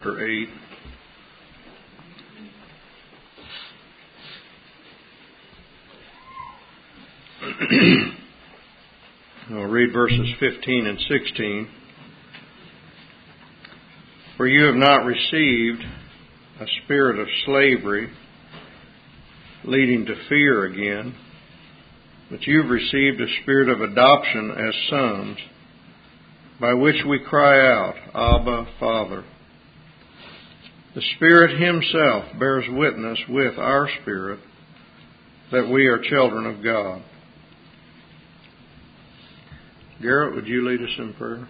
chapter 8. I'll read verses 15 and 16. For you have not received a spirit of slavery, leading to fear again, but you've received a spirit of adoption as sons, by which we cry out, Abba, Father. The Spirit Himself bears witness with our spirit that we are children of God. Garrett, would you lead us in prayer?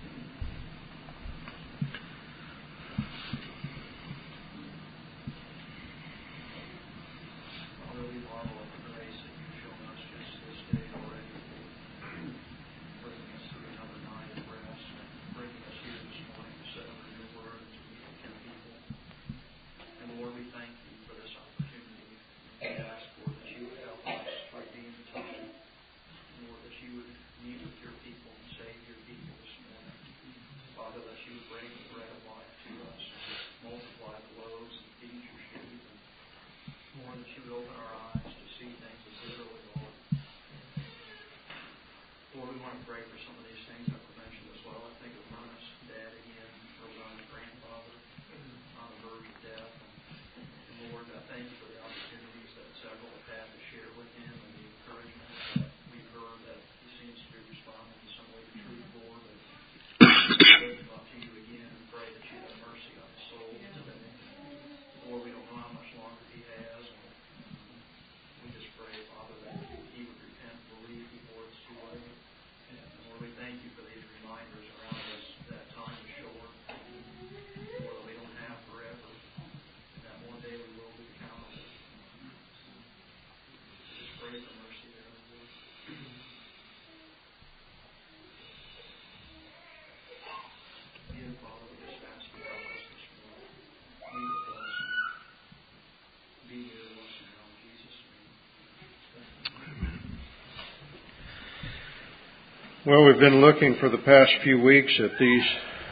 Well, we've been looking for the past few weeks at these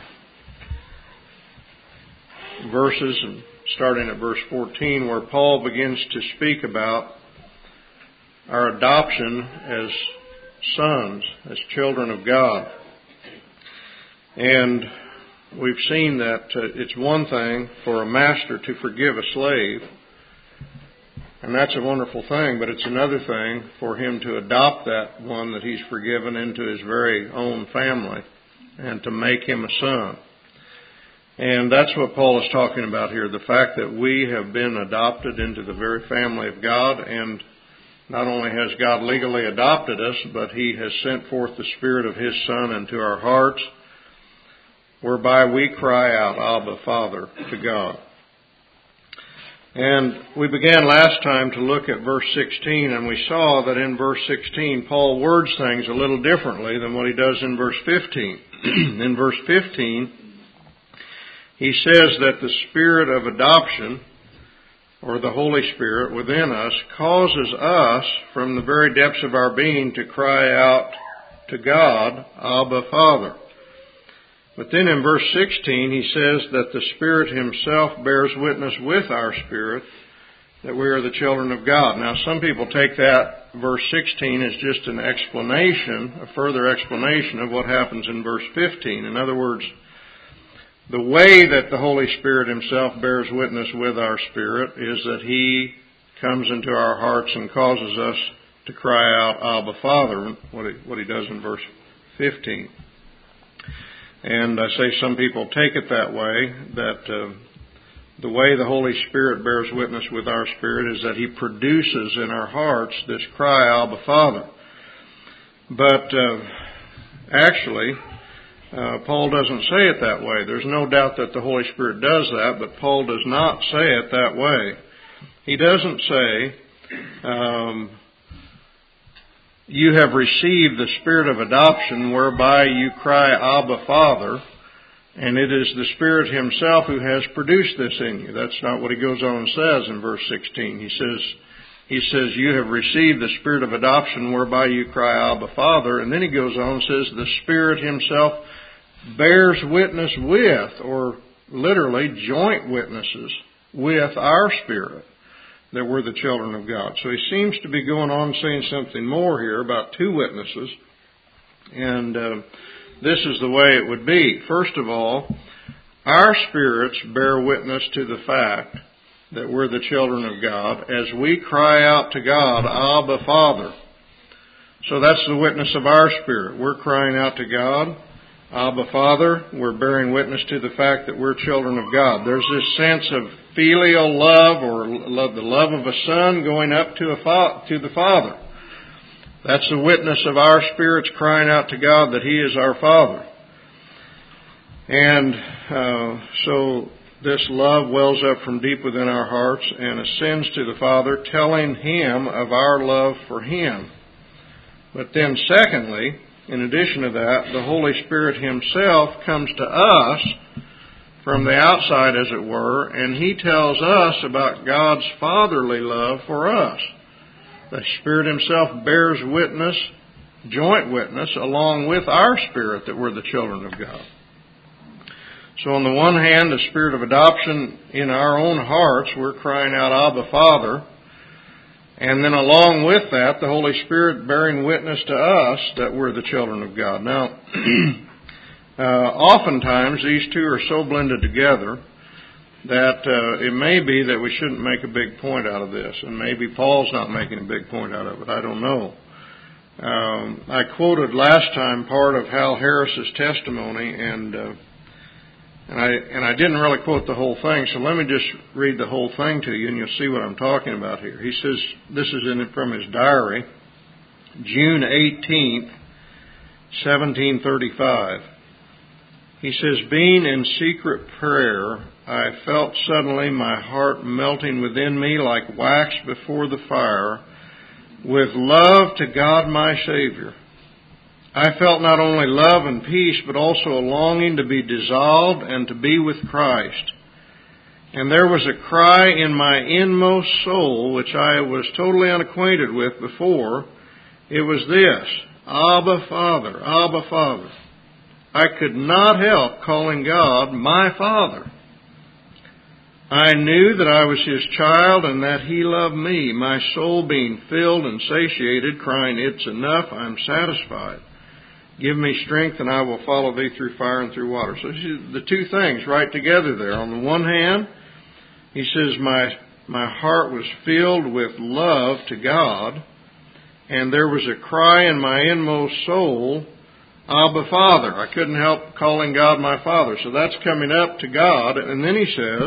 verses, and starting at verse 14, where Paul begins to speak about our adoption as sons, as children of God. And we've seen that it's one thing for a master to forgive a slave, and that's a wonderful thing, but it's another thing for him to adopt that one that he's forgiven into his very own family and to make him a son. And that's what Paul is talking about here, the fact that we have been adopted into the very family of God, and not only has God legally adopted us, but He has sent forth the Spirit of His Son into our hearts, whereby we cry out, Abba, Father, to God. And we began last time to look at verse 16, and we saw that in verse 16, Paul words things a little differently than what he does in verse 15. In verse 15, he says that the Spirit of adoption, or the Holy Spirit within us, causes us from the very depths of our being to cry out to God, Abba, Father. But then in verse 16, he says that the Spirit Himself bears witness with our spirit that we are the children of God. Now, some people take that verse 16 as just an explanation, a further explanation of what happens in verse 15. In other words, the way that the Holy Spirit Himself bears witness with our spirit is that He comes into our hearts and causes us to cry out, Abba, Father, what He does in verse 15. And I say some people take it that way, that the way the Holy Spirit bears witness with our spirit is that He produces in our hearts this cry, Abba, Father. But actually, Paul doesn't say it that way. There's no doubt that the Holy Spirit does that, but Paul does not say it that way. He doesn't say, you have received the Spirit of adoption whereby you cry, Abba, Father, and it is the Spirit Himself who has produced this in you. That's not what he goes on and says in verse 16. He says, you have received the Spirit of adoption whereby you cry, Abba, Father. And then he goes on and says, the Spirit Himself bears witness with, or literally joint witnesses with our spirit that we're the children of God. So he seems to be going on saying something more here about two witnesses. And this is the way it would be. First of all, our spirits bear witness to the fact that we're the children of God as we cry out to God, Abba, Father. So that's the witness of our spirit. We're crying out to God, Abba, Father. We're bearing witness to the fact that we're children of God. There's this sense of filial love, or the love of a son going up to the Father. That's the witness of our spirits crying out to God that He is our Father. And so this love wells up from deep within our hearts and ascends to the Father, telling Him of our love for Him. But then secondly, in addition to that, the Holy Spirit Himself comes to us from the outside, as it were, and He tells us about God's fatherly love for us. The Spirit Himself bears witness, joint witness, along with our spirit that we're the children of God. So on the one hand, the spirit of adoption in our own hearts, we're crying out, Abba, Father. And then along with that, the Holy Spirit bearing witness to us that we're the children of God. Now, oftentimes these two are so blended together that it may be that we shouldn't make a big point out of this. And maybe Paul's not making a big point out of it. I don't know. I quoted last time part of Hal Harris's testimony, and I didn't really quote the whole thing, so let me just read the whole thing to you, and you'll see what I'm talking about here. He says, this is from his diary, June 18th, 1735. He says, being in secret prayer, I felt suddenly my heart melting within me like wax before the fire, with love to God my Savior. I felt not only love and peace, but also a longing to be dissolved and to be with Christ. And there was a cry in my inmost soul, which I was totally unacquainted with before. It was this, Abba, Father, Abba, Father. I could not help calling God my Father. I knew that I was His child and that He loved me, my soul being filled and satiated, crying, it's enough, I'm satisfied. Give me strength and I will follow thee through fire and through water. So the two things right together there. On the one hand, he says, my heart was filled with love to God, and there was a cry in my inmost soul, Abba, Father. I couldn't help calling God my Father. So that's coming up to God. And then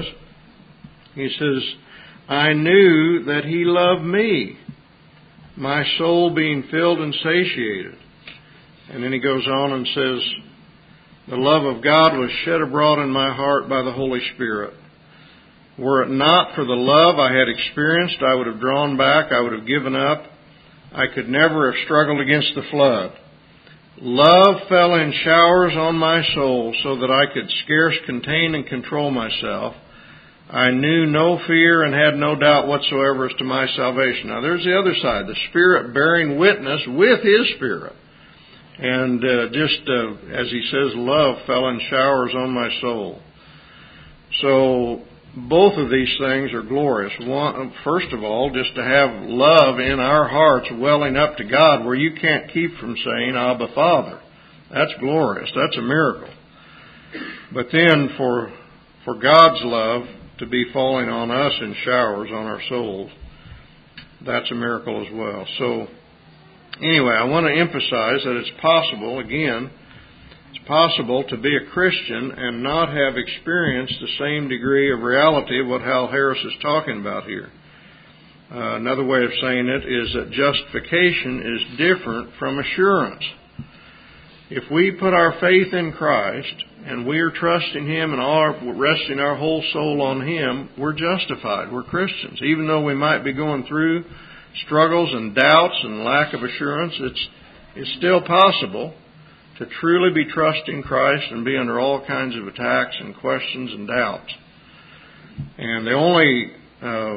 he says, I knew that He loved me, my soul being filled and satiated. And then he goes on and says, the love of God was shed abroad in my heart by the Holy Spirit. Were it not for the love I had experienced, I would have drawn back, I would have given up. I could never have struggled against the flood. Love fell in showers on my soul so that I could scarce contain and control myself. I knew no fear and had no doubt whatsoever as to my salvation. Now there's the other side, the Spirit bearing witness with His Spirit. And as he says, love fell in showers on my soul. So both of these things are glorious. One, first of all, just to have love in our hearts welling up to God where you can't keep from saying, Abba, Father. That's glorious. That's a miracle. But then for God's love to be falling on us in showers on our souls, that's a miracle as well. So anyway, I want to emphasize that it's possible, again, it's possible to be a Christian and not have experienced the same degree of reality of what Hal Harris is talking about here. Another way of saying it is that justification is different from assurance. If we put our faith in Christ and we are trusting Him and resting our whole soul on Him, we're justified. We're Christians. Even though we might be going through struggles and doubts and lack of assurance, it's still possible to truly be trusting Christ and be under all kinds of attacks and questions and doubts. And the only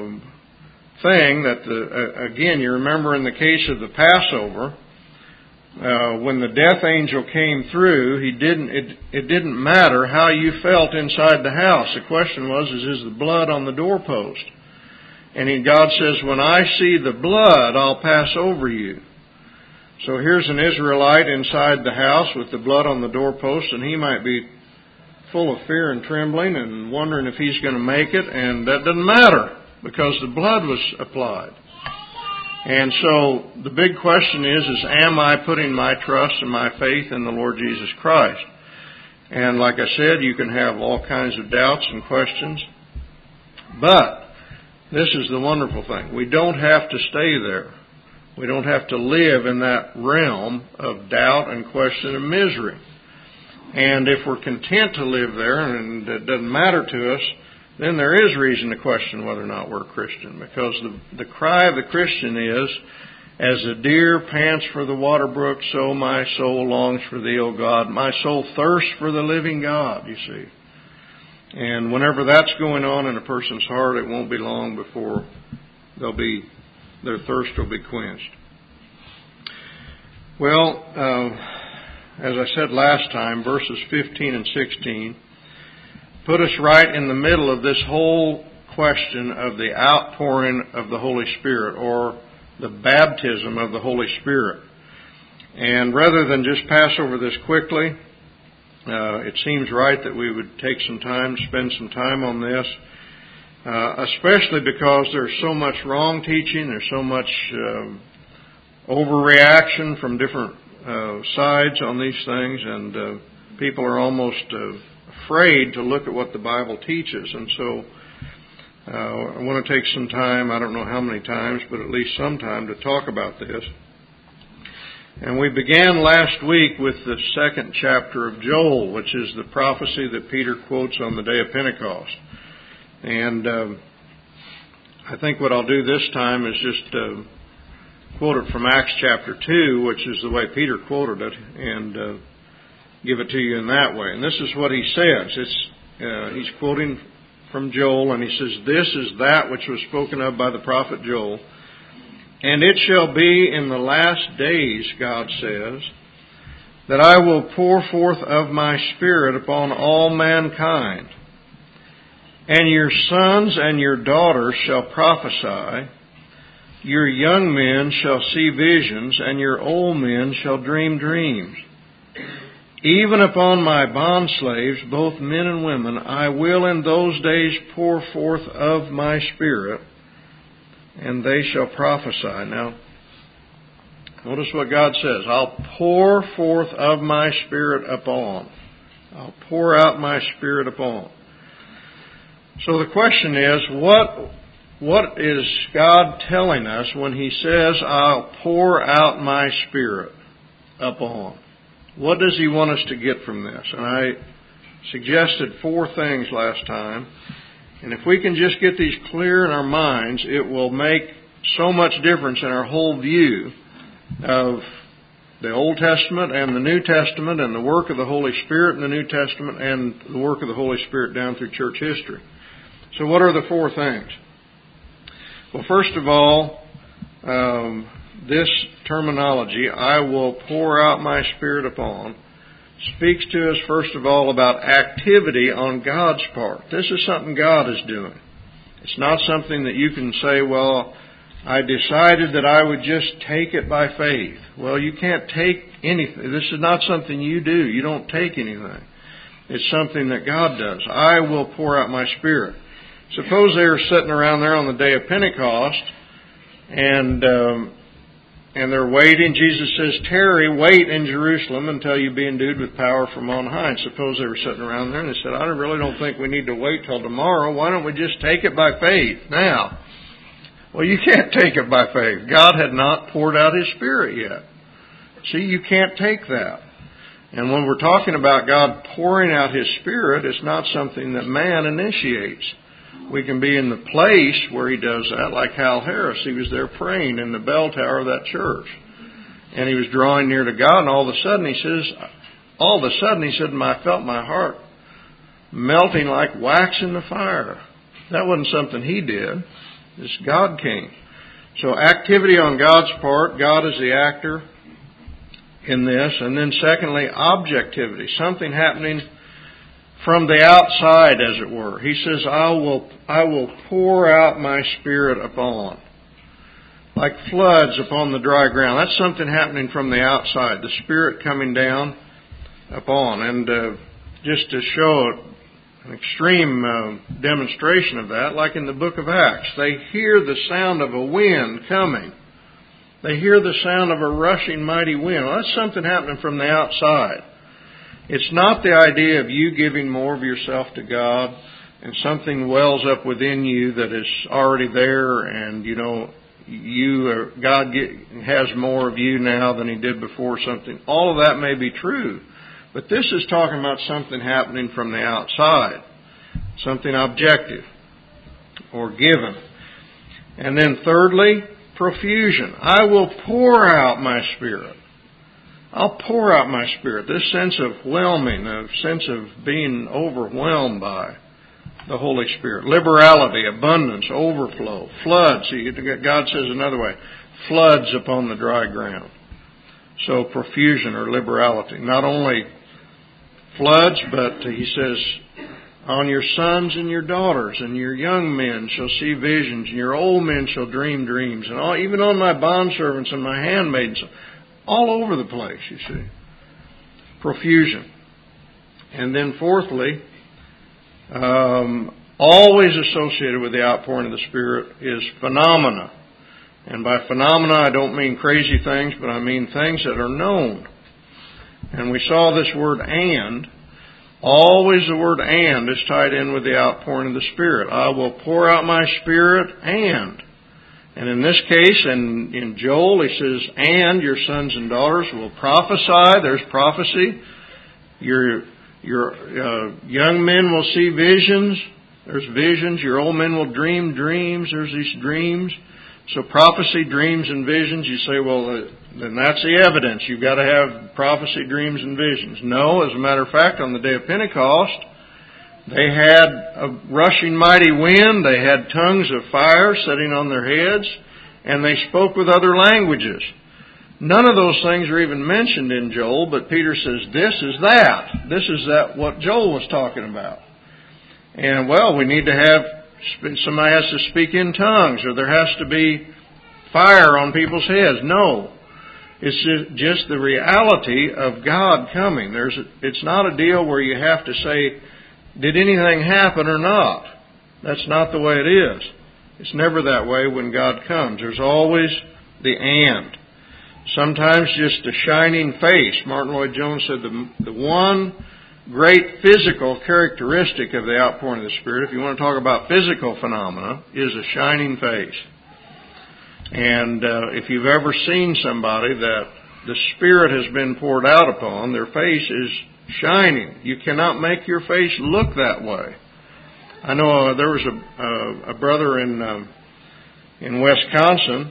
thing that, again, you remember in the case of the Passover, when the death angel came through, it didn't matter how you felt inside the house. The question was, is the blood on the doorpost? And God says, when I see the blood, I'll pass over you. So here's an Israelite inside the house with the blood on the doorpost, and he might be full of fear and trembling and wondering if he's going to make it, and that doesn't matter because the blood was applied. And so the big question is am I putting my trust and my faith in the Lord Jesus Christ? And like I said, you can have all kinds of doubts and questions. But this is the wonderful thing. We don't have to stay there. We don't have to live in that realm of doubt and question and misery. And if we're content to live there and it doesn't matter to us, then there is reason to question whether or not we're a Christian. Because the cry of the Christian is, as a deer pants for the water brook, so my soul longs for thee, O God. My soul thirsts for the living God, you see. And whenever that's going on in a person's heart, it won't be long before their thirst will be quenched. Well, as I said last time, verses 15 and 16 put us right in the middle of this whole question of the outpouring of the Holy Spirit, or the baptism of the Holy Spirit. And rather than just pass over this quickly, it seems right that we would take some time, spend some time on this, especially because there's so much wrong teaching, there's so much overreaction from different sides on these things, and people are almost afraid to look at what the Bible teaches. And so I want to take some time, I don't know how many times, but at least some time to talk about this. And we began last week with the second chapter of Joel, which is the prophecy that Peter quotes on the day of Pentecost. And I think what I'll do this time is just quote it from Acts chapter 2, which is the way Peter quoted it, and give it to you in that way. And this is what he says. He's quoting from Joel, and he says, "This is that which was spoken of by the prophet Joel. And it shall be in the last days, God says, that I will pour forth of my Spirit upon all mankind. And your sons and your daughters shall prophesy. Your young men shall see visions, and your old men shall dream dreams. Even upon my bondslaves, both men and women, I will in those days pour forth of my Spirit, and they shall prophesy." Now, notice what God says. I'll pour forth of my Spirit upon. I'll pour out my Spirit upon. So the question is, what is God telling us when He says, I'll pour out my Spirit upon? What does He want us to get from this? And I suggested 4 things last time. And if we can just get these clear in our minds, it will make so much difference in our whole view of the Old Testament and the New Testament, and the work of the Holy Spirit in the New Testament, and the work of the Holy Spirit down through church history. So what are the 4 things? Well, first of all, this terminology, I will pour out my Spirit upon, speaks to us, first of all, about activity on God's part. This is something God is doing. It's not something that you can say, well, I decided that I would just take it by faith. Well, you can't take anything. This is not something you do. You don't take anything. It's something that God does. I will pour out my Spirit. Suppose they were sitting around there on the day of Pentecost, and they're waiting. Jesus says, "Tarry, wait in Jerusalem until you be endued with power from on high." And suppose they were sitting around there and they said, "I really don't think we need to wait till tomorrow. Why don't we just take it by faith now?" Well, you can't take it by faith. God had not poured out His Spirit yet. See, you can't take that. And when we're talking about God pouring out His Spirit, it's not something that man initiates. We can be in the place where He does that, like Hal Harris. He was there praying in the bell tower of that church. And he was drawing near to God, and all of a sudden he said, I felt my heart melting like wax in the fire. That wasn't something he did. This God came. So activity on God's part, God is the actor. in this. And then secondly, objectivity, something happening from the outside, as it were. He says, I will pour out my Spirit upon, like floods upon the dry ground. That's something happening from the outside, the Spirit coming down upon. And just to show an extreme demonstration of that, like in the book of Acts, they hear the sound of a wind coming. They hear the sound of a rushing mighty wind. Well, that's something happening from the outside. It's not the idea of you giving more of yourself to God and something wells up within you that is already there, and God has more of you now than He did before. Something. All of that may be true, but this is talking about something happening from the outside, something objective or given. And then thirdly, profusion. I will pour out my Spirit. I'll pour out my Spirit. This sense of whelming, a sense of being overwhelmed by the Holy Spirit. Liberality, abundance, overflow, floods. God says another way, floods upon the dry ground. So profusion or liberality. Not only floods, but He says, on your sons and your daughters and your young men shall see visions, and your old men shall dream dreams. And even on my bondservants and my handmaidens, all over the place, you see. Profusion. And then fourthly, always associated with the outpouring of the Spirit is phenomena. And by phenomena, I don't mean crazy things, but I mean things that are known. And we saw this word "and." Always the word "and" is tied in with the outpouring of the Spirit. I will pour out my Spirit and in this case, in Joel, he says, and your sons and daughters will prophesy. There's prophecy. Your young men will see visions. There's visions. Your old men will dream dreams. There's these dreams. So prophecy, dreams, and visions. You say, well, then that's the evidence. You've got to have prophecy, dreams, and visions. No, as a matter of fact, on the day of Pentecost, they had a rushing mighty wind. They had tongues of fire sitting on their heads, and they spoke with other languages. None of those things are even mentioned in Joel, but Peter says, this is that. This is that what Joel was talking about. And, well, we need to have, somebody has to speak in tongues, or there has to be fire on people's heads. No. It's just the reality of God coming. It's not a deal where you have to say, did anything happen or not? That's not the way it is. It's never that way when God comes. There's always the "and." Sometimes just a shining face. Martin Lloyd-Jones said the one great physical characteristic of the outpouring of the Spirit, if you want to talk about physical phenomena, is a shining face. And if you've ever seen somebody that the Spirit has been poured out upon, their face is shining. You cannot make your face look that way. I know there was a brother in Wisconsin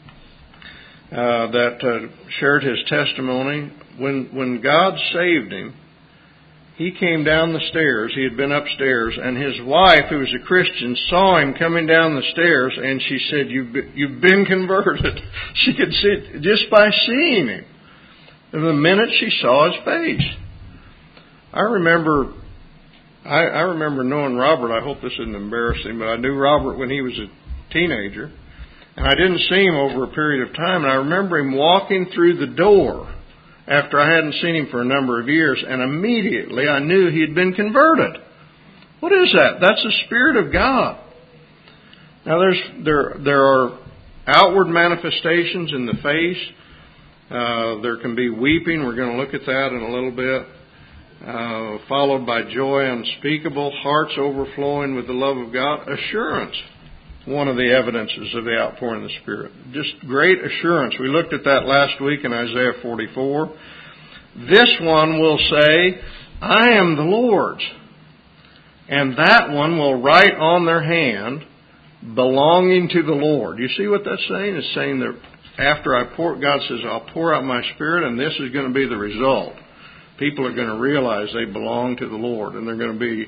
that shared his testimony. When God saved him, he came down the stairs. He had been upstairs, and his wife, who was a Christian, saw him coming down the stairs, and she said, "You've been converted." She could see it just by seeing him. And the minute she saw his face. I remember knowing Robert. I hope this isn't embarrassing, but I knew Robert when he was a teenager. And I didn't see him over a period of time. And I remember him walking through the door after I hadn't seen him for a number of years. And immediately I knew he had been converted. What is that? That's the Spirit of God. Now there are outward manifestations in the face. There can be weeping. We're going to look at that in a little bit. Followed by joy unspeakable, hearts overflowing with the love of God. Assurance, one of the evidences of the outpouring of the Spirit. Just great assurance. We looked at that last week in Isaiah 44. This one will say, I am the Lord's. And that one will write on their hand, belonging to the Lord. You see what that's saying? It's saying that after God says, I'll pour out my Spirit, and this is going to be the result. People are going to realize they belong to the Lord, and they're going to be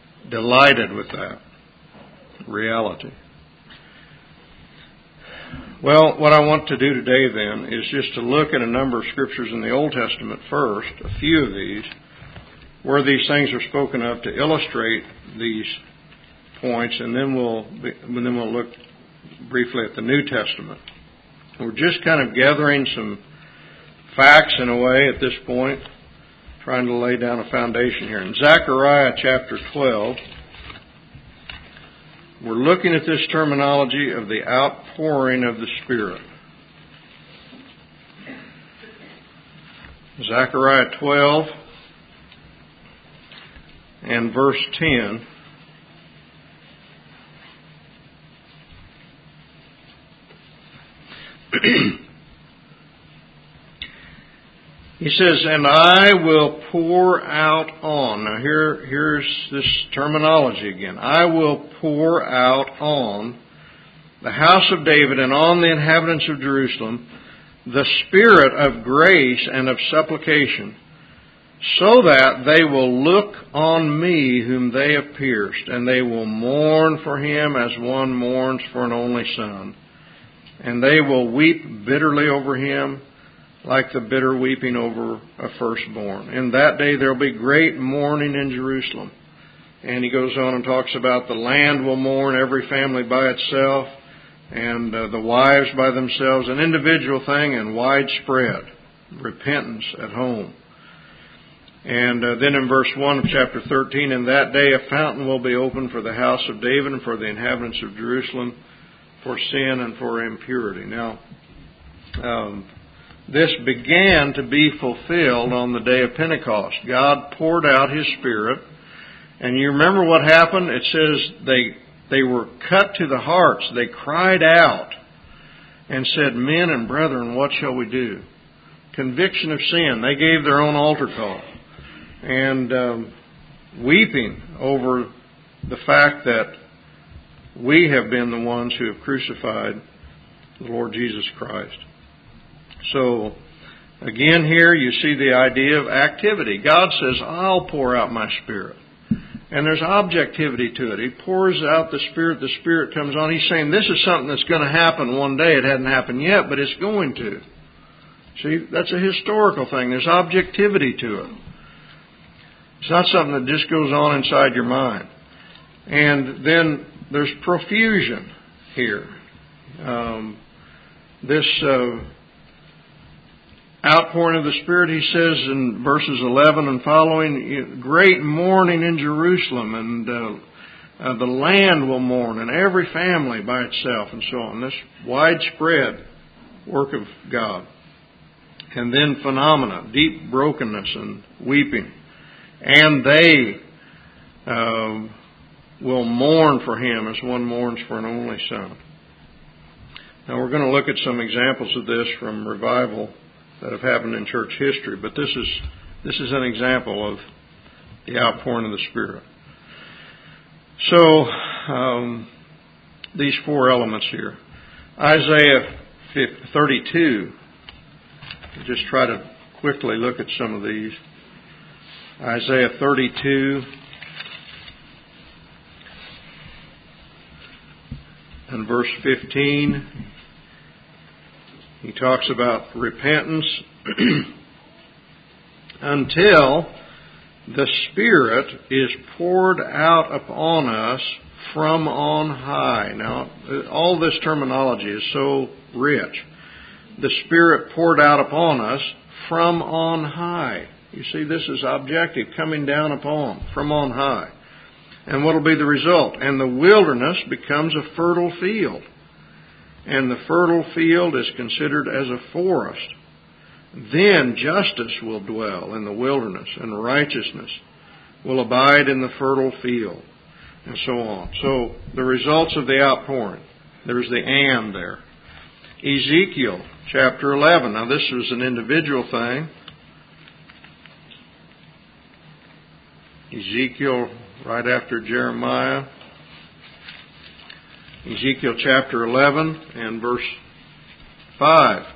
delighted with that reality. Well, what I want to do today then is just to look at a number of scriptures in the Old Testament first, a few of these, where these things are spoken of to illustrate these points, and then we'll look briefly at the New Testament. We're just kind of gathering some facts in a way at this point, trying to lay down a foundation here. In Zechariah chapter 12, we're looking at this terminology of the outpouring of the Spirit. Zechariah 12 and verse 10. He says, "And I will pour out on." Now here's this terminology again. "I will pour out on the house of David and on the inhabitants of Jerusalem the spirit of grace and of supplication, so that they will look on me whom they have pierced, and they will mourn for him as one mourns for an only son. And they will weep bitterly over him, like the bitter weeping over a firstborn. In that day there will be great mourning in Jerusalem." And he goes on and talks about the land will mourn, every family by itself, and the wives by themselves, an individual thing, and widespread repentance at home. And then in verse 1 of chapter 13, "In that day a fountain will be opened for the house of David and for the inhabitants of Jerusalem, for sin and for impurity." Now, this began to be fulfilled on the day of Pentecost. God poured out His Spirit, and you remember what happened? It says they were cut to the hearts. They cried out and said, "Men and brethren, what shall we do?" Conviction of sin. They gave their own altar call. And weeping over the fact that we have been the ones who have crucified the Lord Jesus Christ. So, again here you see the idea of activity. God says, "I'll pour out my Spirit." And there's objectivity to it. He pours out the Spirit comes on. He's saying this is something that's going to happen one day. It hadn't happened yet, but it's going to. See, that's a historical thing. There's objectivity to it. It's not something that just goes on inside your mind. And then there's profusion here. This outpouring of the Spirit, he says in verses 11 and following, great mourning in Jerusalem, and the land will mourn, and every family by itself, and so on. This widespread work of God. And then phenomena, deep brokenness and weeping. And they will mourn for him as one mourns for an only son. Now we're going to look at some examples of this from revival that have happened in church history, but this is an example of the outpouring of the Spirit. So these four elements here. Isaiah 32. Just try to quickly look at some of these. Isaiah 32 and verse 15. He talks about repentance until the Spirit is poured out upon us from on high. Now, all this terminology is so rich. The Spirit poured out upon us from on high. You see, this is objective, coming down upon, from on high. And what will be the result? And the wilderness becomes a fertile field. And the fertile field is considered as a forest. Then justice will dwell in the wilderness, and righteousness will abide in the fertile field, and so on. So the results of the outpouring. There's the "and" there. Ezekiel chapter 11. Now this was an individual thing. Ezekiel right after Jeremiah. Ezekiel chapter 11 and verse 5.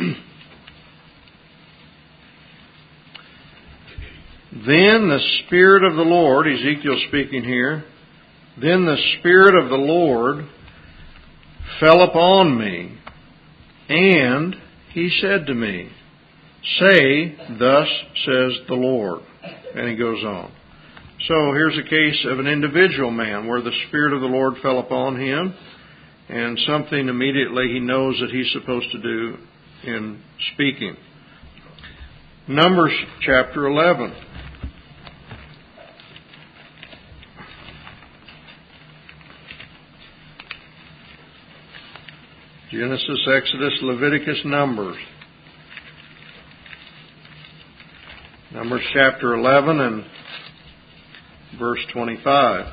Then the Spirit of the Lord, Ezekiel speaking here, then the Spirit of the Lord fell upon me, And he said to me, say, thus says the Lord. And he goes on. So here's a case of an individual man where the Spirit of the Lord fell upon him, and something immediately he knows that he's supposed to do in speaking. Numbers chapter 11. Genesis, Exodus, Leviticus, Numbers. Numbers chapter 11 and verse 25.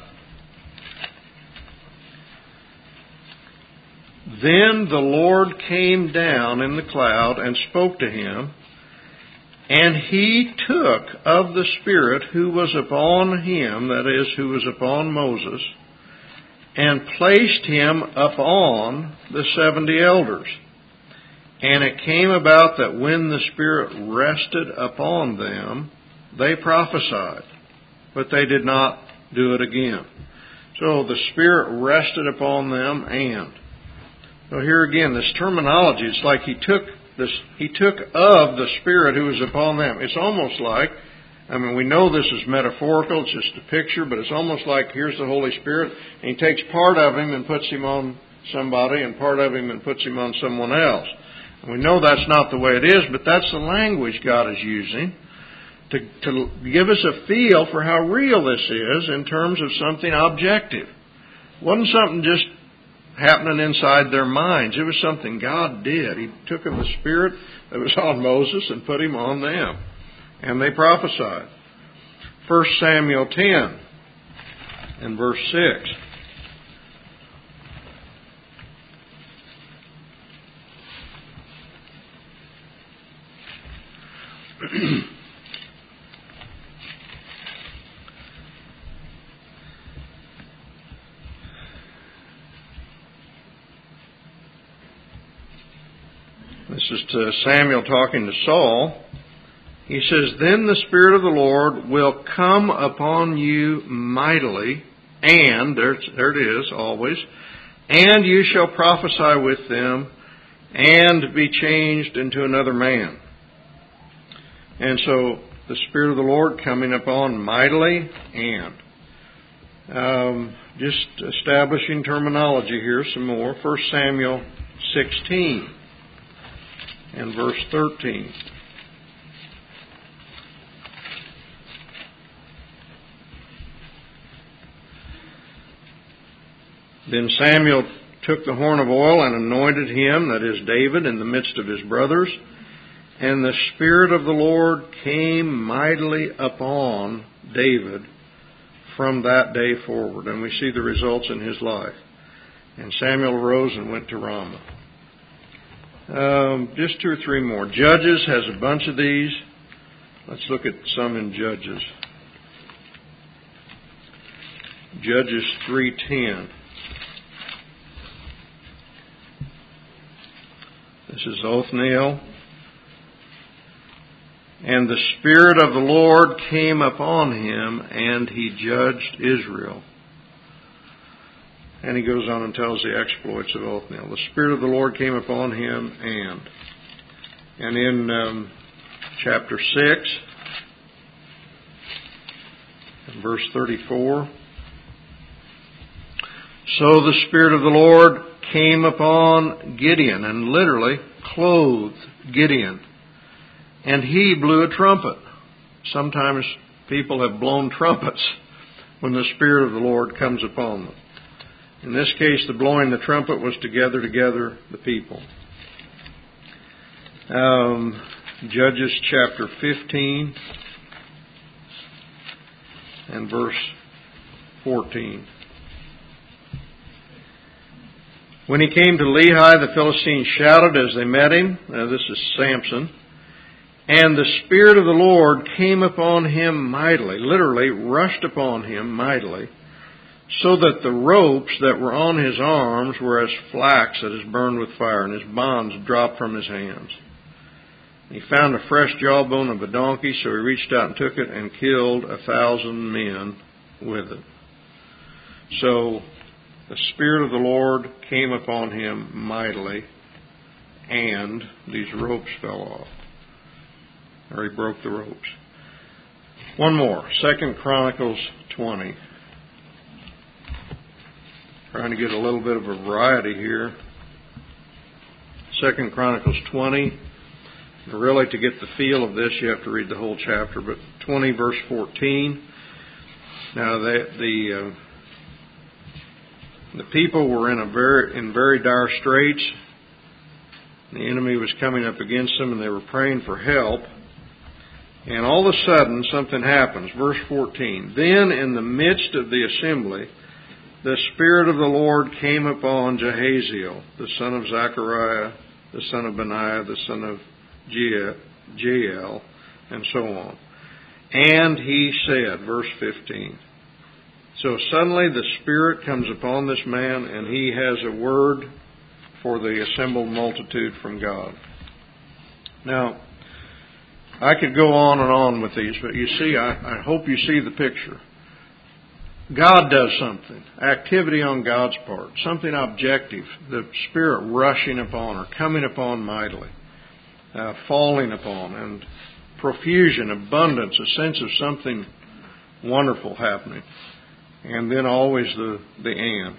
Then the Lord came down in the cloud and spoke to him, and he took of the Spirit who was upon him, that is, who was upon Moses, and placed him upon the 70 elders. And it came about that when the Spirit rested upon them, they prophesied, but they did not do it again. So the Spirit rested upon them, and so here again, this terminology, it's like he took of the Spirit who was upon them. It's almost like, we know this is metaphorical, it's just a picture, but it's almost like here's the Holy Spirit, and he takes part of him and puts him on somebody, and part of him and puts him on someone else. And we know that's not the way it is, but that's the language God is using to give us a feel for how real this is in terms of something objective. It wasn't something just happening inside their minds. It was something God did. He took of the Spirit that was on Moses and put him on them. And they prophesied. 1 Samuel 10 and verse 6. This is to Samuel talking to Saul. He says, then the Spirit of the Lord will come upon you mightily, and, there it is, always, and you shall prophesy with them, and be changed into another man. And so, the Spirit of the Lord coming upon mightily, and. Just establishing terminology here some more. 1 Samuel 16 and verse 13. Then Samuel took the horn of oil and anointed him, that is David, in the midst of his brothers. And the Spirit of the Lord came mightily upon David from that day forward. And we see the results in his life. And Samuel arose and went to Ramah. Just two or three more. Judges has a bunch of these. Let's look at some in Judges. Judges 3:10. This is Othniel. And the Spirit of the Lord came upon him, and he judged Israel. And he goes on and tells the exploits of Othniel. The Spirit of the Lord came upon him, and in chapter 6, and verse 34, so the Spirit of the Lord came upon Gideon, and literally clothed Gideon, and he blew a trumpet. Sometimes people have blown trumpets when the Spirit of the Lord comes upon them. In this case, the blowing the trumpet was to gather together the people. Judges chapter 15 and verse 14. When he came to Lehi, the Philistines shouted as they met him. Now this is Samson. And the Spirit of the Lord came upon him mightily, literally rushed upon him mightily, so that the ropes that were on his arms were as flax that is burned with fire, and his bonds dropped from his hands. He found a fresh jawbone of a donkey, so he reached out and took it and killed 1,000 men with it. So the Spirit of the Lord came upon him mightily, and these ropes fell off. Or he broke the ropes. One more. 2 Chronicles 20. Trying to get a little bit of a variety here. 2 Chronicles 20. Really, to get the feel of this, you have to read the whole chapter. But 20 verse 14. Now, the people were in very dire straits. The enemy was coming up against them, and they were praying for help. And all of a sudden, something happens. Verse 14. Then, in the midst of the assembly, the Spirit of the Lord came upon Jahaziel, the son of Zechariah, the son of Benaiah, the son of Jael, and so on. And he said, verse 15. So suddenly the Spirit comes upon this man, and he has a word for the assembled multitude from God. Now, I could go on and on with these, but you see, I hope you see the picture. God does something, activity on God's part, something objective, the Spirit rushing upon or coming upon mightily, falling upon, and profusion, abundance, a sense of something wonderful happening. And then always the and.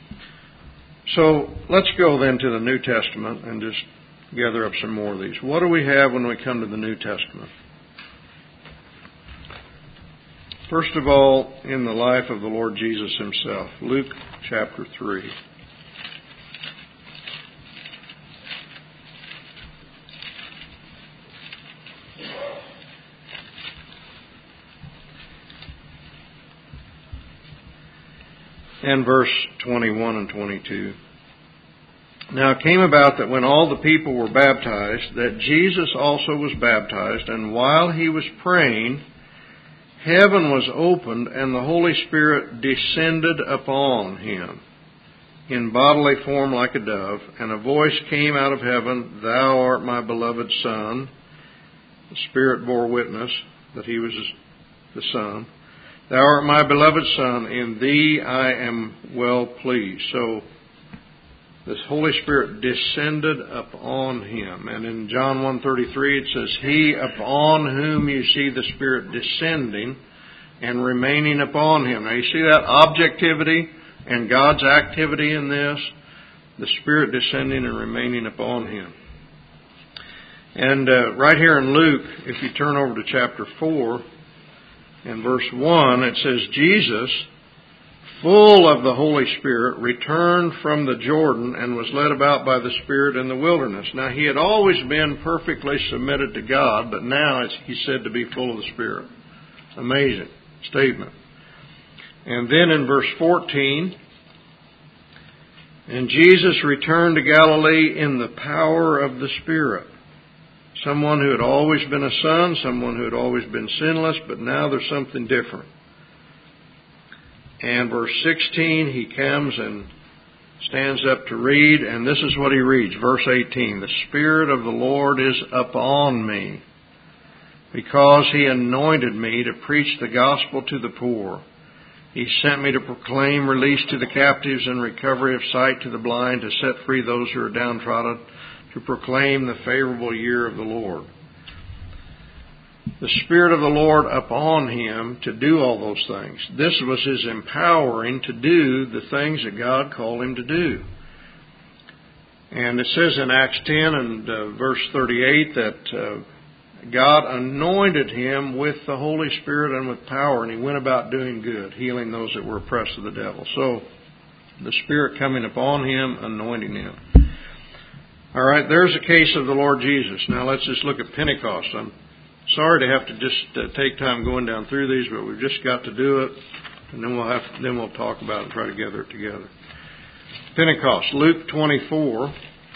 So let's go then to the New Testament and just gather up some more of these. What do we have when we come to the New Testament? First of all, in the life of the Lord Jesus himself, Luke chapter 3. And verse 21 and 22. Now it came about that when all the people were baptized, that Jesus also was baptized, and while he was praying, heaven was opened, and the Holy Spirit descended upon him in bodily form like a dove, and a voice came out of heaven, Thou art my beloved Son. The Spirit bore witness that he was the Son. Thou art my beloved Son, in thee I am well pleased. So, this Holy Spirit descended upon him. And in John 1:33 it says, He upon whom you see the Spirit descending and remaining upon him. Now you see that objectivity and God's activity in this, the Spirit descending and remaining upon him. And right here in Luke, if you turn over to chapter 4, in verse 1, it says, Jesus, full of the Holy Spirit, returned from the Jordan and was led about by the Spirit in the wilderness. Now, he had always been perfectly submitted to God, but now he's said to be full of the Spirit. Amazing statement. And then in verse 14, and Jesus returned to Galilee in the power of the Spirit. Someone who had always been a son, someone who had always been sinless, but now there's something different. And verse 16, he comes and stands up to read, and this is what he reads. Verse 18, the Spirit of the Lord is upon me, because he anointed me to preach the gospel to the poor. He sent me to proclaim release to the captives and recovery of sight to the blind, to set free those who are downtrodden, to proclaim the favorable year of the Lord. The Spirit of the Lord upon him to do all those things. This was his empowering to do the things that God called him to do. And it says in Acts 10 and verse 38 that God anointed him with the Holy Spirit and with power, and he went about doing good, healing those that were oppressed of the devil. So, the Spirit coming upon him, anointing him. All right, there's a case of the Lord Jesus. Now let's just look at Pentecost. I'm sorry to have to just take time going down through these, but we've just got to do it, and then we'll talk about it and try to gather it together. Pentecost, Luke 24,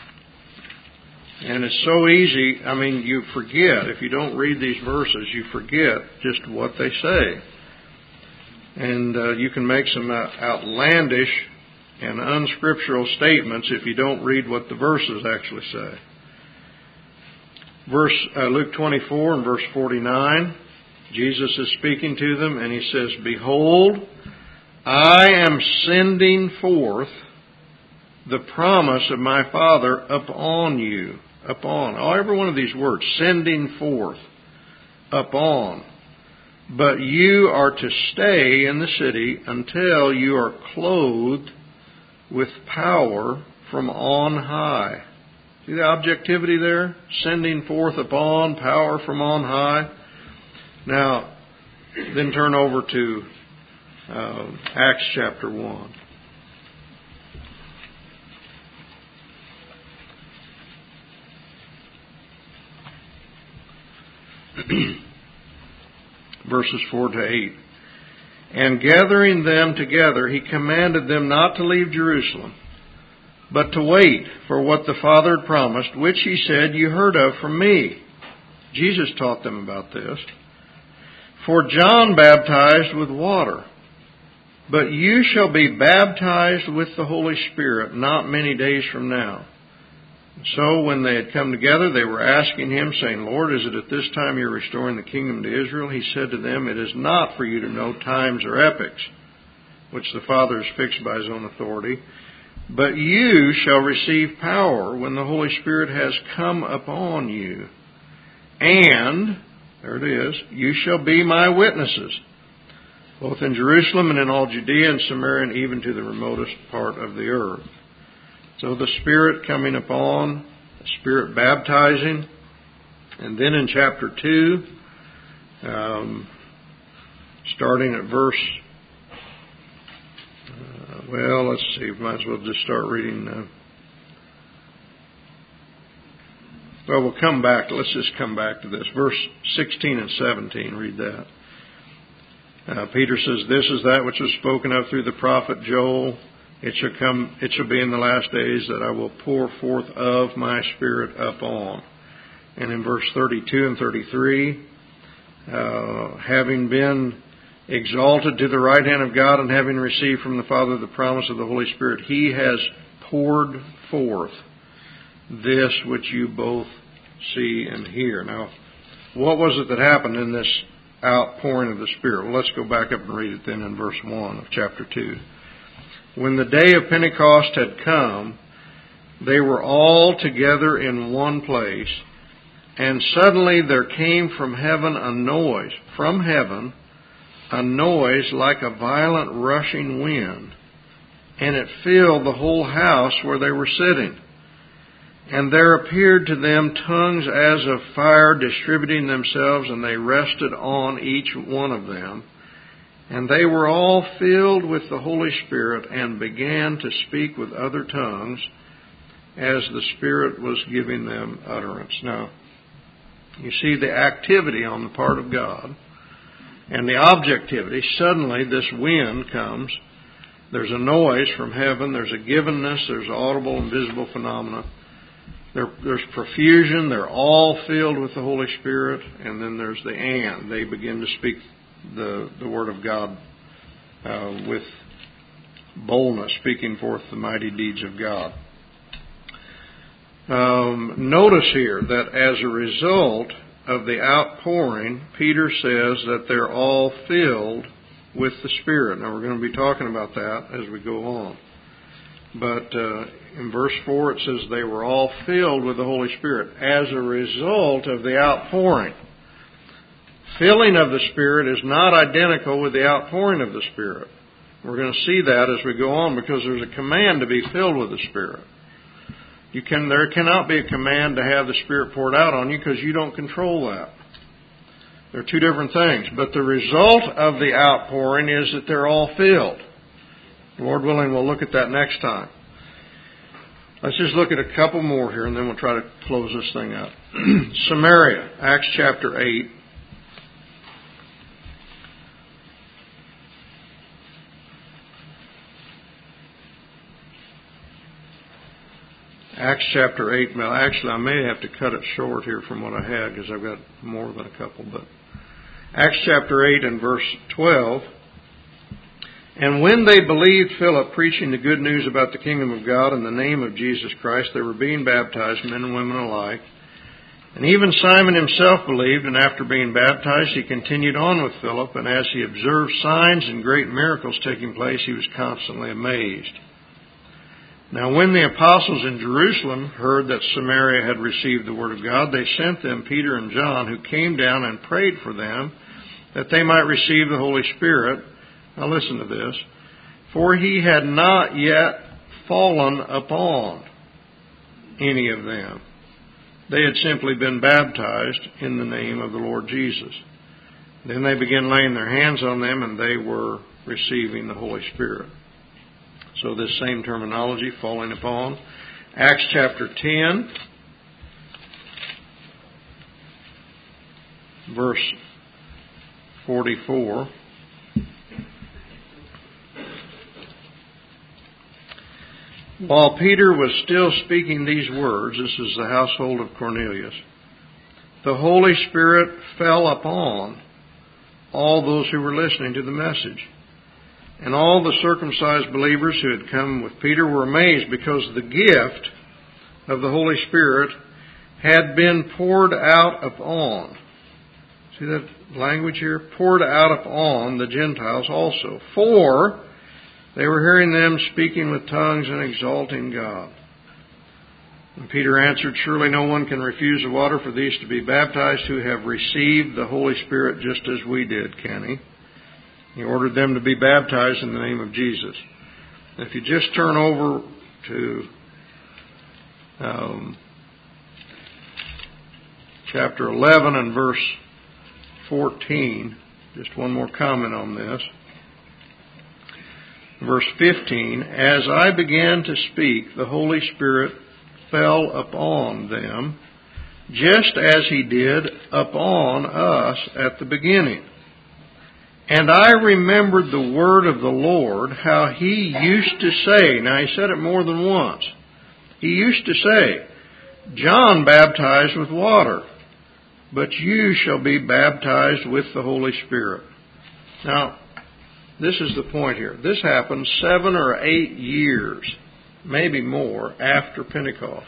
and it's so easy. I mean, you forget if you don't read these verses, you forget just what they say, and you can make some outlandish and unscriptural statements if you don't read what the verses actually say. Luke 24 and verse 49, Jesus is speaking to them, and he says, Behold, I am sending forth the promise of my Father upon you. Upon. Oh, every one of these words. Sending forth. Upon. But you are to stay in the city until you are clothed with power from on high. See the objectivity there? Sending forth upon, power from on high. Now, then turn over to Acts chapter 1. Verses 4 to 8. And gathering them together, he commanded them not to leave Jerusalem, but to wait for what the Father had promised, which he said, you heard of from me. Jesus taught them about this. For John baptized with water, but you shall be baptized with the Holy Spirit not many days from now. So when they had come together, they were asking him, saying, Lord, is it at this time you're restoring the kingdom to Israel? He said to them, it is not for you to know times or epochs, which the Father has fixed by his own authority, but you shall receive power when the Holy Spirit has come upon you. And, there it is, you shall be my witnesses, both in Jerusalem and in all Judea and Samaria and even to the remotest part of the earth. So the Spirit coming upon, the Spirit baptizing. And then in chapter 2, starting at verse, let's see, might as well just start reading. We'll come back. Let's just come back to this. Verse 16 and 17, read that. Peter says, this is that which was spoken of through the prophet Joel. It shall be in the last days that I will pour forth of my Spirit upon. And in verse 32 and 33, having been exalted to the right hand of God and having received from the Father the promise of the Holy Spirit, he has poured forth this which you both see and hear. Now, what was it that happened in this outpouring of the Spirit? Well, let's go back up and read it then in verse 1 of chapter 2. When the day of Pentecost had come, they were all together in one place, and suddenly there came from heaven a noise like a violent rushing wind, and it filled the whole house where they were sitting. And there appeared to them tongues as of fire distributing themselves, and they rested on each one of them. And they were all filled with the Holy Spirit and began to speak with other tongues as the Spirit was giving them utterance. Now, you see the activity on the part of God and the objectivity. Suddenly this wind comes. There's a noise from heaven. There's a givenness. There's audible and visible phenomena. There's profusion. They're all filled with the Holy Spirit. And then there's the and. They begin to speak the Word of God with boldness, speaking forth the mighty deeds of God. Notice here that as a result of the outpouring, Peter says that they're all filled with the Spirit. Now we're going to be talking about that as we go on. But in verse 4 it says they were all filled with the Holy Spirit as a result of the outpouring. Filling of the Spirit is not identical with the outpouring of the Spirit. We're going to see that as we go on because there's a command to be filled with the Spirit. There cannot be a command to have the Spirit poured out on you because you don't control that. They're two different things. But the result of the outpouring is that they're all filled. Lord willing, we'll look at that next time. Let's just look at a couple more here and then we'll try to close this thing up. Samaria, Acts chapter 8. Acts chapter 8. Well, actually, I may have to cut it short here from what I had because I've got more than a couple. But Acts chapter 8 and verse 12. And when they believed Philip preaching the good news about the kingdom of God in the name of Jesus Christ, they were being baptized, men and women alike. And even Simon himself believed, and after being baptized, he continued on with Philip. And as he observed signs and great miracles taking place, he was constantly amazed. Now when the apostles in Jerusalem heard that Samaria had received the word of God, they sent them Peter and John, who came down and prayed for them that they might receive the Holy Spirit. Now listen to this. For he had not yet fallen upon any of them. They had simply been baptized in the name of the Lord Jesus. Then they began laying their hands on them, and they were receiving the Holy Spirit. So this same terminology, falling upon. Acts chapter 10, verse 44. While Peter was still speaking these words, this is the household of Cornelius, the Holy Spirit fell upon all those who were listening to the message. And all the circumcised believers who had come with Peter were amazed, because the gift of the Holy Spirit had been poured out upon. See that language here? Poured out upon the Gentiles also. For they were hearing them speaking with tongues and exalting God. And Peter answered, surely no one can refuse the water for these to be baptized who have received the Holy Spirit just as we did, can he? He ordered them to be baptized in the name of Jesus. If you just turn over to chapter 11 and verse 14, just one more comment on this. Verse 15, as I began to speak, the Holy Spirit fell upon them, just as he did upon us at the beginning. And I remembered the word of the Lord, how he used to say, now he said it more than once, he used to say, John baptized with water, but you shall be baptized with the Holy Spirit. Now, this is the point here. This happened 7 or 8 years, maybe more, after Pentecost.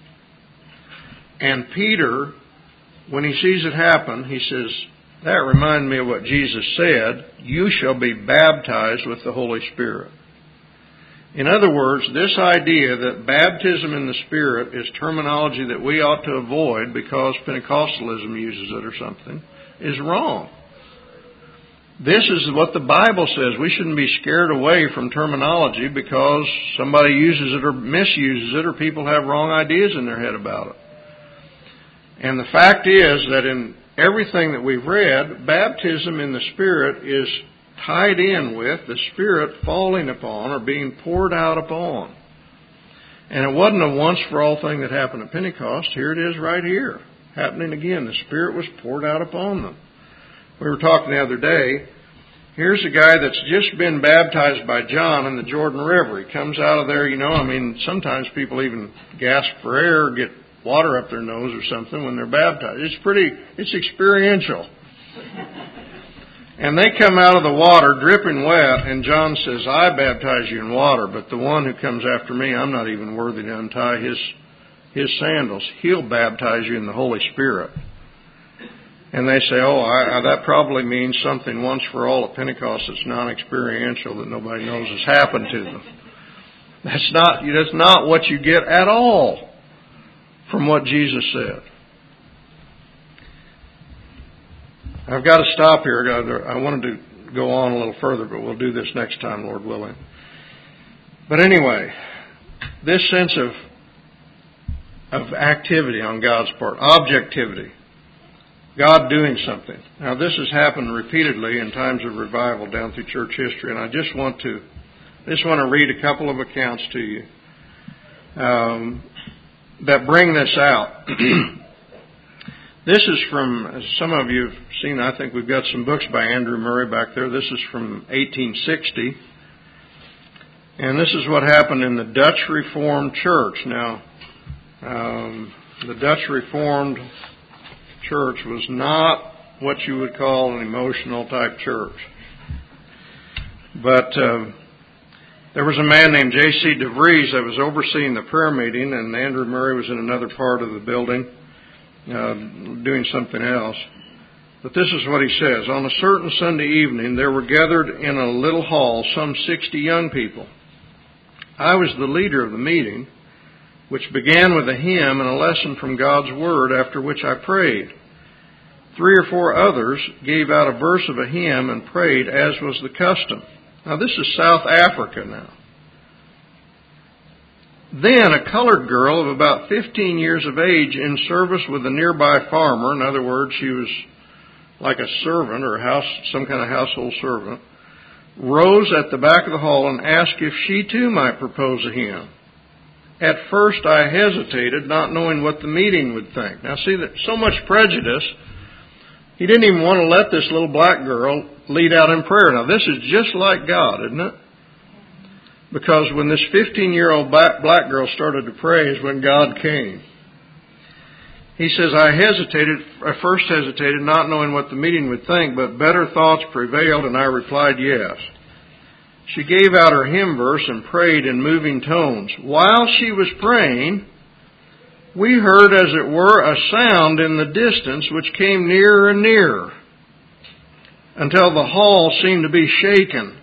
And Peter, when he sees it happen, he says, that reminds me of what Jesus said, you shall be baptized with the Holy Spirit. In other words, this idea that baptism in the Spirit is terminology that we ought to avoid because Pentecostalism uses it or something, is wrong. This is what the Bible says. We shouldn't be scared away from terminology because somebody uses it or misuses it or people have wrong ideas in their head about it. And the fact is that in everything that we've read, baptism in the Spirit is tied in with the Spirit falling upon or being poured out upon. And it wasn't a once-for-all thing that happened at Pentecost. Here it is right here, happening again. The Spirit was poured out upon them. We were talking the other day, here's a guy that's just been baptized by John in the Jordan River. He comes out of there, sometimes people even gasp for air, get water up their nose or something when they're baptized. It's experiential. And they come out of the water dripping wet, and John says, I baptize you in water, but the one who comes after me, I'm not even worthy to untie his sandals. He'll baptize you in the Holy Spirit. And they say, that probably means something once for all at Pentecost that's non-experiential that nobody knows has happened to them. That's not what you get at all from what Jesus said. I've got to stop here. I wanted to go on a little further, but we'll do this next time, Lord willing. But anyway, this sense of activity on God's part, objectivity, God doing something. Now, this has happened repeatedly in times of revival down through church history, and I just want to read a couple of accounts to you that bring this out. This is from, as some of you have seen, I think we've got some books by Andrew Murray back there. This is from 1860. And this is what happened in the Dutch Reformed Church. Now, the Dutch Reformed Church was not what you would call an emotional type church. But there was a man named J.C. DeVries that was overseeing the prayer meeting, and Andrew Murray was in another part of the building doing something else. But this is what he says. On a certain Sunday evening, there were gathered in a little hall some 60 young people. I was the leader of the meeting, which began with a hymn and a lesson from God's Word, after which I prayed. 3 or 4 others gave out a verse of a hymn and prayed, as was the custom. Now, this is South Africa now. Then a colored girl of about 15 years of age, in service with a nearby farmer, in other words, she was like a servant or some kind of household servant, rose at the back of the hall and asked if she too might propose a hymn. At first I hesitated, not knowing what the meeting would think. Now see, that so much prejudice, he didn't even want to let this little black girl lead out in prayer. Now this is just like God, isn't it? Because when this 15-year-old black girl started to pray is when God came. He says, I first hesitated, not knowing what the meeting would think, but better thoughts prevailed, and I replied yes. She gave out her hymn verse and prayed in moving tones. While she was praying, we heard, as it were, a sound in the distance which came nearer and nearer, until the hall seemed to be shaken.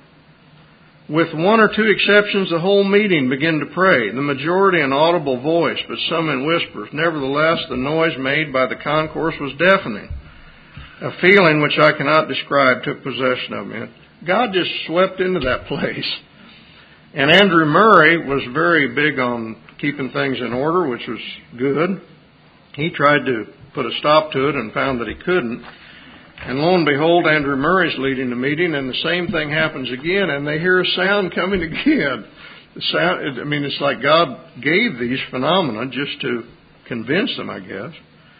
With 1 or 2 exceptions, the whole meeting began to pray, the majority in audible voice, but some in whispers. Nevertheless, the noise made by the concourse was deafening. A feeling which I cannot describe took possession of me. God just swept into that place. And Andrew Murray was very big on keeping things in order, which was good. He tried to put a stop to it and found that he couldn't. And lo and behold, Andrew Murray's leading the meeting, and the same thing happens again, and they hear a sound coming again. The sound, it's like God gave these phenomena just to convince them, I guess.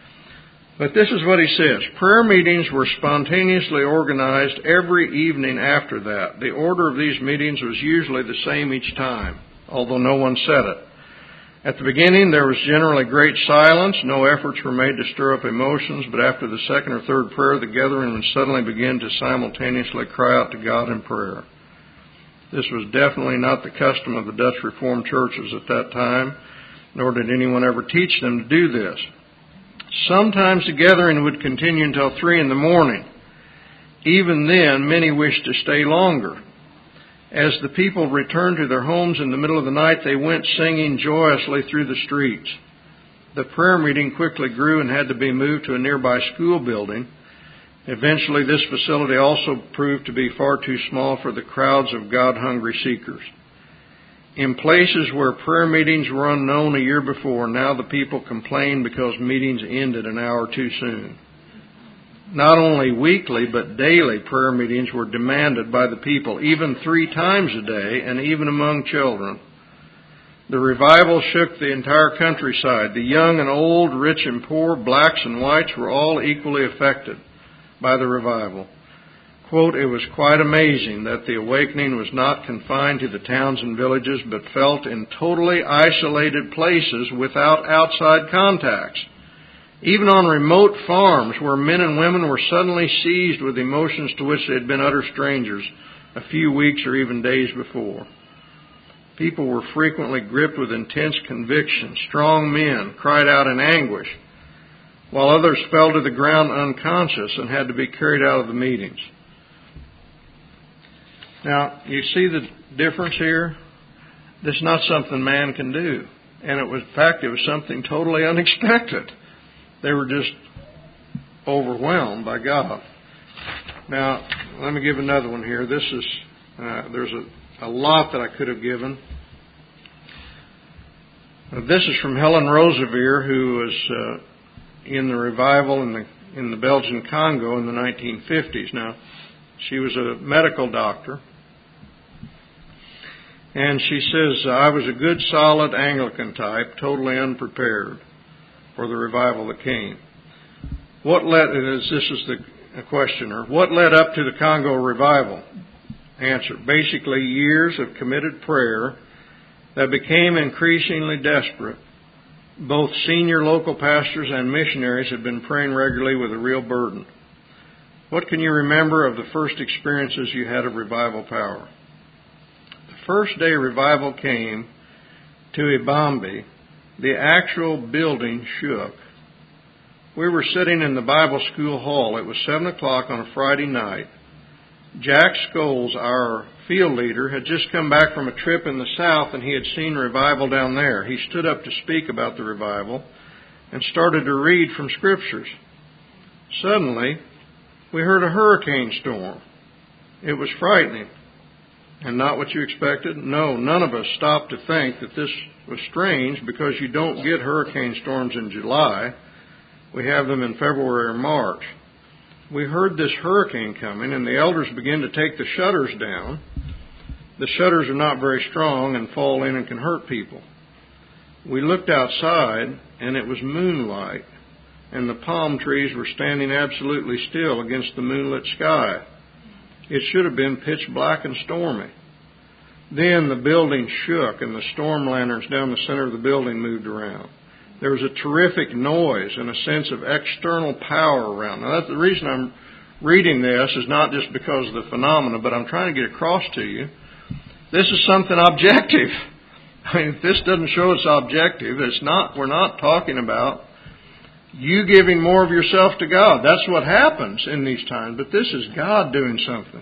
But this is what he says. Prayer meetings were spontaneously organized every evening after that. The order of these meetings was usually the same each time, although no one said it. At the beginning, there was generally great silence. No efforts were made to stir up emotions, but after the second or third prayer, the gathering would suddenly begin to simultaneously cry out to God in prayer. This was definitely not the custom of the Dutch Reformed churches at that time, nor did anyone ever teach them to do this. Sometimes the gathering would continue until 3 in the morning. Even then, many wished to stay longer. As the people returned to their homes in the middle of the night, they went singing joyously through the streets. The prayer meeting quickly grew and had to be moved to a nearby school building. Eventually, this facility also proved to be far too small for the crowds of God-hungry seekers. In places where prayer meetings were unknown a year before, now the people complained because meetings ended an hour too soon. Not only weekly, but daily prayer meetings were demanded by the people, even 3 times a day, and even among children. The revival shook the entire countryside. The young and old, rich and poor, blacks and whites were all equally affected by the revival. Quote, it was quite amazing that the awakening was not confined to the towns and villages, but felt in totally isolated places without outside contacts. Even on remote farms where men and women were suddenly seized with emotions to which they had been utter strangers a few weeks or even days before. People were frequently gripped with intense conviction. Strong men cried out in anguish, while others fell to the ground unconscious and had to be carried out of the meetings. Now, you see the difference here? This is not something man can do. And in fact, it was something totally unexpected. They were just overwhelmed by God. Now, let me give another one here. This is, there's a lot that I could have given. This is from Helen Roseveare, who was in the revival in the Belgian Congo in the 1950s. Now, she was a medical doctor. And she says, I was a good, solid Anglican type, totally unprepared for the revival that came. This is the questioner. What led up to the Congo revival? Answer. Basically, years of committed prayer that became increasingly desperate. Both senior local pastors and missionaries had been praying regularly with a real burden. What can you remember of the first experiences you had of revival power? The first day revival came to Ibambi, the actual building shook. We were sitting in the Bible school hall. It was 7 o'clock on a Friday night. Jack Scholes, our field leader, had just come back from a trip in the south, and he had seen revival down there. He stood up to speak about the revival and started to read from Scriptures. Suddenly, we heard a hurricane storm. It was frightening. And not what you expected? No, none of us stopped to think that this was strange, because you don't get hurricane storms in July. We have them in February or March. We heard this hurricane coming, and the elders began to take the shutters down. The shutters are not very strong and fall in and can hurt people. We looked outside, and it was moonlight, and the palm trees were standing absolutely still against the moonlit sky. It should have been pitch black and stormy. Then the building shook, and the storm lanterns down the center of the building moved around. There was a terrific noise and a sense of external power around. Now, that's the reason I'm reading this, is not just because of the phenomena, but I'm trying to get across to you. This is something objective. I mean, if this doesn't show it's objective, we're not talking about you giving more of yourself to God. That's what happens in these times, but this is God doing something.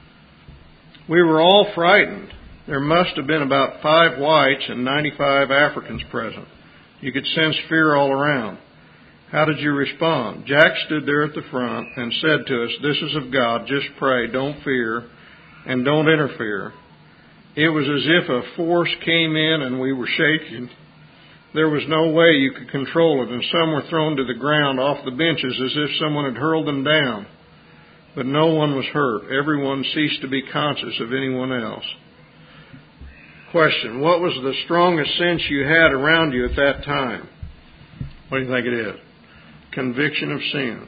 We were all frightened. There must have been about 5 whites and 95 Africans present. You could sense fear all around. How did you respond? Jack stood there at the front and said to us, "This is of God. Just pray. Don't fear and don't interfere." It was as if a force came in and we were shaking. There was no way you could control it, and some were thrown to the ground off the benches as if someone had hurled them down. But no one was hurt. Everyone ceased to be conscious of anyone else. Question: what was the strongest sense you had around you at that time? What do you think it is? Conviction of sin.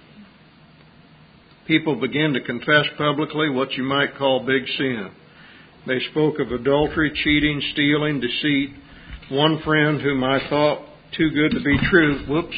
People began to confess publicly what you might call big sin. They spoke of adultery, cheating, stealing, deceit. One friend whom I thought too good to be true,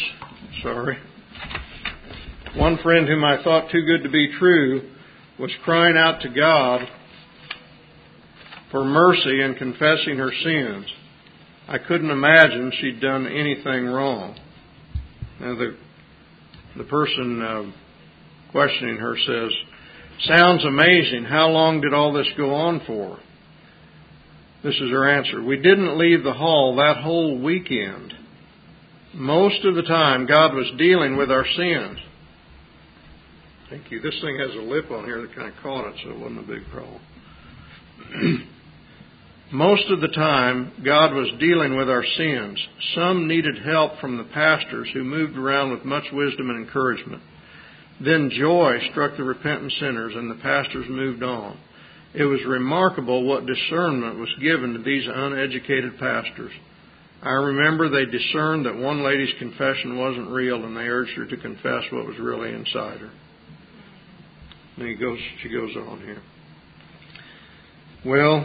One friend whom I thought too good to be true was crying out to God for mercy and confessing her sins. I couldn't imagine she'd done anything wrong. Now the person questioning her says, "Sounds amazing. How long did all this go on for?" This is her answer: "We didn't leave the hall that whole weekend. Most of the time, God was dealing with our sins." Thank you. This thing has a lip on here that kind of caught it, so it wasn't a big problem. Most of the time, God was dealing with our sins. Some needed help from the pastors, who moved around with much wisdom and encouragement. Then joy struck the repentant sinners, and the pastors moved on. It was remarkable what discernment was given to these uneducated pastors. I remember they discerned that one lady's confession wasn't real, and they urged her to confess what was really inside her. And she goes on here. Well,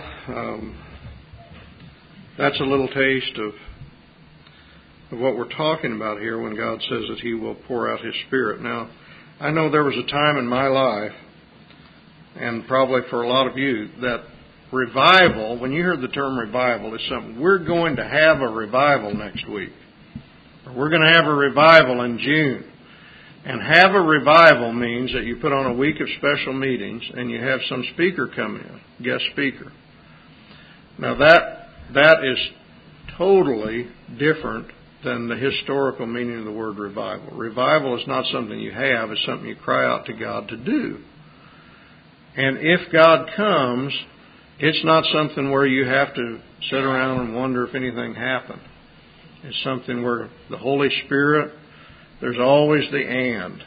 that's a little taste of what we're talking about here when God says that He will pour out His Spirit. Now, I know there was a time in my life, and probably for a lot of you, that revival, when you hear the term revival, is something, we're going to have a revival next week. Or we're going to have a revival in June. And have a revival means that you put on a week of special meetings and you have some speaker come in, guest speaker. Now that is totally different than the historical meaning of the word revival. Revival is not something you have, it's something you cry out to God to do. And if God comes, it's not something where you have to sit around and wonder if anything happened. It's something where the Holy Spirit, there's always the and.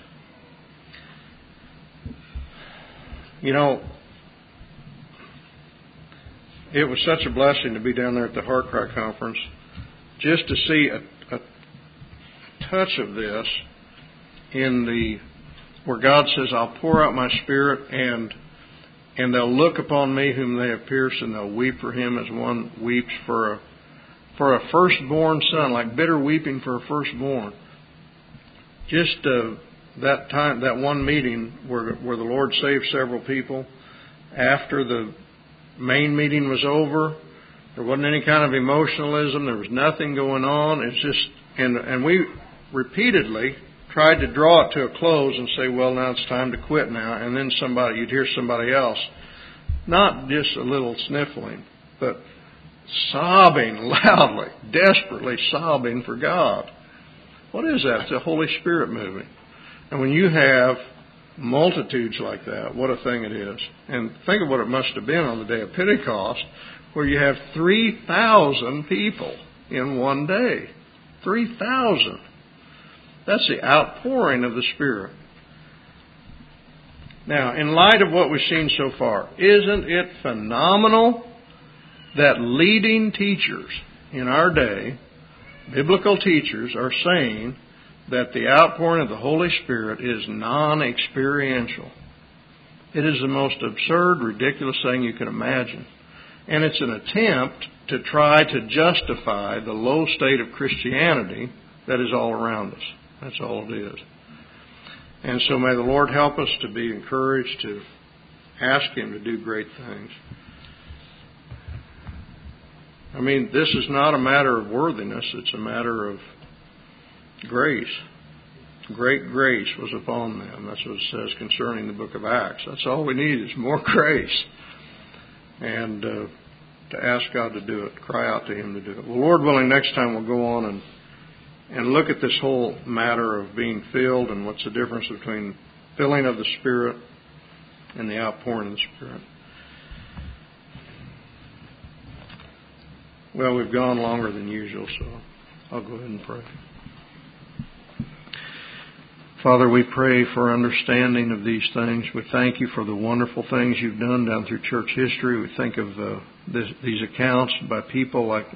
You know, it was such a blessing to be down there at the Heart Cry Conference, just to see a touch of this where God says, "I'll pour out my Spirit, and they'll look upon me whom they have pierced, and they'll weep for him as one weeps for a firstborn son," like bitter weeping for a firstborn. Just that one meeting where the Lord saved several people, after the main meeting was over, there wasn't any kind of emotionalism. There was nothing going on. It's just, and we repeatedly tried to draw it to a close and say, "Well, now it's time to quit now." And then you'd hear somebody else, Not just a little sniffling, but sobbing loudly, desperately sobbing for God. What is that? It's the Holy Spirit moving. And when you have multitudes like that, what a thing it is. And think of what it must have been on the day of Pentecost, where you have 3,000 people in one day. 3,000. That's the outpouring of the Spirit. Now, in light of what we've seen so far, isn't it phenomenal that leading teachers in our day, biblical teachers, are saying that the outpouring of the Holy Spirit is non-experiential? It is the most absurd, ridiculous thing you can imagine. And it's an attempt to try to justify the low state of Christianity that is all around us. That's all it is. And so may the Lord help us to be encouraged to ask Him to do great things. I mean, this is not a matter of worthiness. It's a matter of grace. Great grace was upon them. That's what it says concerning the book of Acts. That's all we need is more grace. And to ask God to do it, cry out to Him to do it. Well, Lord willing, next time we'll go on and look at this whole matter of being filled and what's the difference between filling of the Spirit and the outpouring of the Spirit. Well, we've gone longer than usual, so I'll go ahead and pray. Father, we pray for understanding of these things. We thank You for the wonderful things You've done down through church history. We think of these accounts by people like,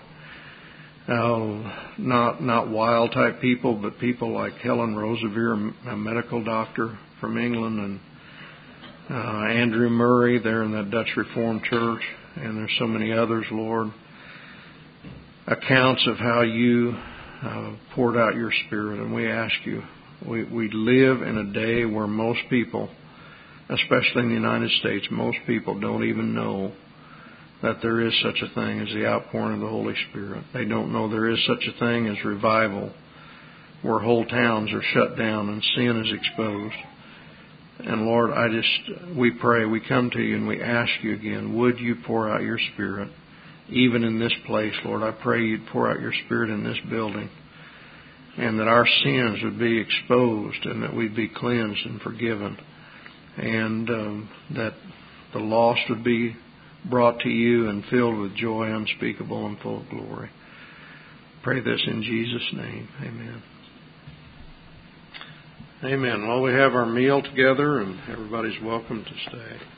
not wild type people, but people like Helen Roseveare, a medical doctor from England, and Andrew Murray there in that Dutch Reformed Church, and there's so many others, Lord. Accounts of how You poured out Your Spirit, and we ask You. We live in a day where most people, especially in the United States, most people don't even know that there is such a thing as the outpouring of the Holy Spirit. They don't know there is such a thing as revival, where whole towns are shut down and sin is exposed. And Lord, we pray, we come to You and we ask You again, would You pour out Your Spirit, even in this place, Lord. I pray You'd pour out Your Spirit in this building, and that our sins would be exposed, and that we'd be cleansed and forgiven, and that the lost would be brought to You and filled with joy unspeakable and full of glory. Pray this in Jesus' name. Amen. Amen. Well, we have our meal together, and everybody's welcome to stay.